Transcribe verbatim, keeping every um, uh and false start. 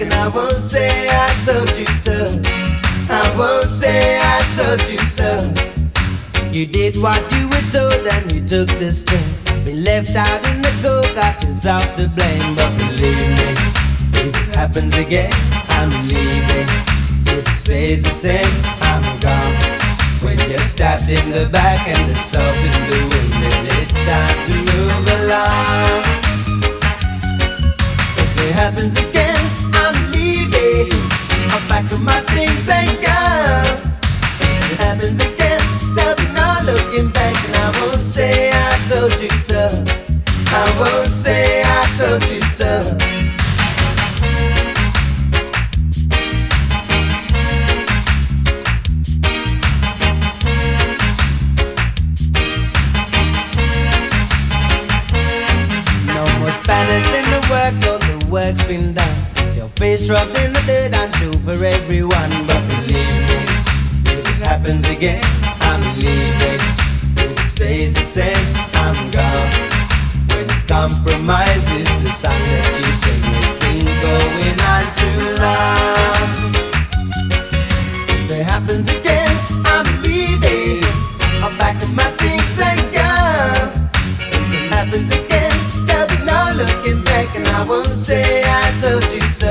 and I won't say I told you so. I won't say I told you so. You did what you were told and you took the string. Been left out in the cold, got yourself to blame. But believe me, if it happens again, I'm leaving. If it stays the same, I'm gone. When you're stabbed in the back and the salt in the wind, then it's time to move along. If it happens again, I'm leaving. I'll pack up my things and go. If it happens again, there'll be no looking back. And I won't say I told you so. I won't say I told you so. Spanish in the works, all the work's been done. Your face rubbed in the dirt and true for everyone. But believe me, if it happens again, I'm leaving. If it stays the same, I'm gone. When compromise is the song that you sing, it's been going on too long. If it happens again, I'm leaving. I'll pack up my things and go. If it happens again, looking back, and I won't say I told you so.